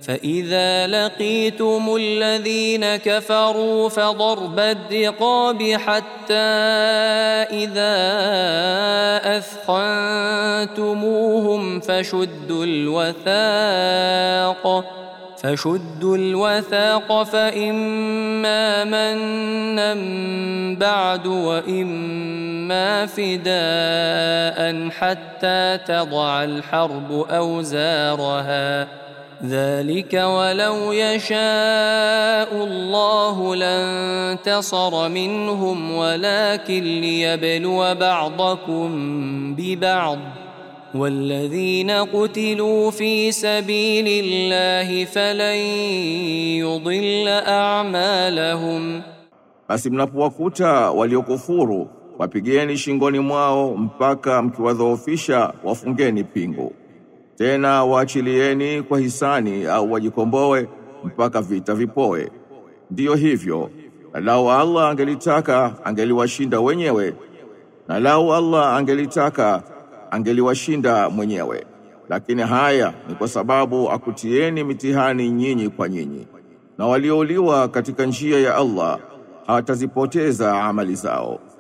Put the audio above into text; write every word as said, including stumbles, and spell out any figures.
فإذا لقيتم الذين كفروا فضرب الرقاب حتى إذا أثخنتموهم فشدوا الوثاق فشدوا الوثاق فإما منا بعد وإما فداء حتى تضع الحرب أوزارها ذلك ولو يشاء الله لانتصر منهم ولكن ليبلو بعضكم ببعض والذين قتلوا في سبيل الله فلن يضل أعمالهم. Basi mnapowakuta waliokufuru wapigeni shingoni mwao mpaka mkiwadhoofisha wafungeni pingu. Tena waachilieni kwa hisani au wajikomboe mpaka vita vipoe. Ndiyo hivyo, lau Allah angelitaka angeliwashinda wenyewe, na lau Allah angelitaka angeliwashinda mwenyewe. Lakini haya ni kwa sababu akutieni mitihani nyinyi kwa nyinyi, na waliouliwa katika njia ya Allah hawatazipoteza amali zao.